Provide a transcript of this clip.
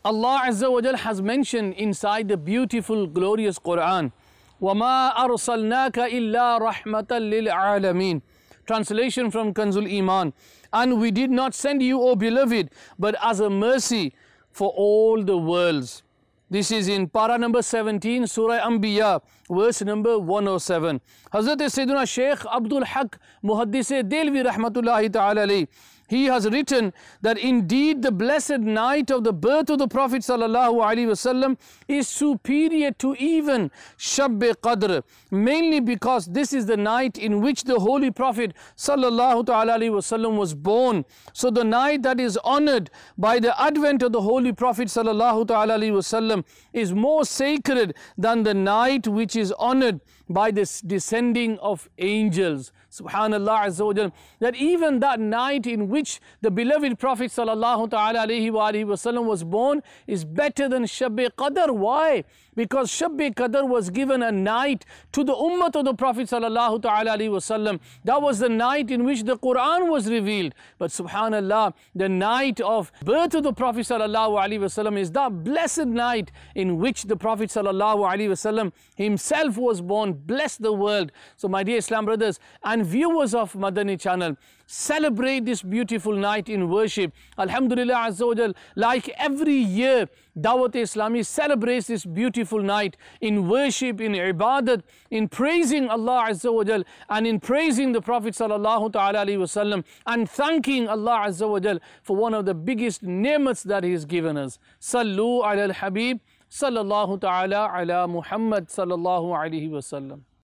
Allah Azza wa Jal has mentioned inside the beautiful, glorious Quran, وَمَا أَرْسَلْنَاكَ إِلَّا رَحْمَةً لِلْعَالَمِينَ. Translation from Kanzul Iman. And we did not send you, O beloved, but as a mercy for all the worlds. This is in para number 17, Surah Anbiya, verse number 107. Hazrat Sayyidina Shaykh Abdul Haq Muhaddis Delvi Rahmatullahi Ta'ala alayhi, he has written that indeed the blessed night of the birth of the Prophet Sallallahu Alaihi Wasallam is superior to even Shab-e Qadr, mainly because this is the night in which the Holy Prophet Sallallahu Alaihi Wasallam was born. So the night that is honored by the advent of the Holy Prophet Sallallahu Alaihi Wasallam is more sacred than the night which is honored by the descending of angels. Subhanallah Azza wa Jal. That even that night in which the beloved Prophet Sallallahu Alaihi Wasallam was born is better than Shab-e Qadr. Why? Because Shab-e Qadr was given a night to the ummah of the Prophet Sallallahu Alaihi Wasallam. That was the night in which the Quran was revealed. But Subhanallah, the night of birth of the Prophet Sallallahu Alaihi Wasallam is that blessed night in which the Prophet Sallallahu Alaihi Wasallam himself was born. Bless the world. So my dear Islam brothers and viewers of Madani channel, celebrate this beautiful night in worship. Alhamdulillah Azza wa Jal, like every year, Dawat-e-Islami celebrates this beautiful night in worship, in ibadat, in praising Allah Azza wa Jal, and in praising the Prophet Sallallahu Alaihi Wasallam, and thanking Allah Azza wa Jal for one of the biggest ni'mats that He has given us. Sallu ala al-Habib, sallallahu ta'ala ala Muhammad sallallahu alaihi wasallam.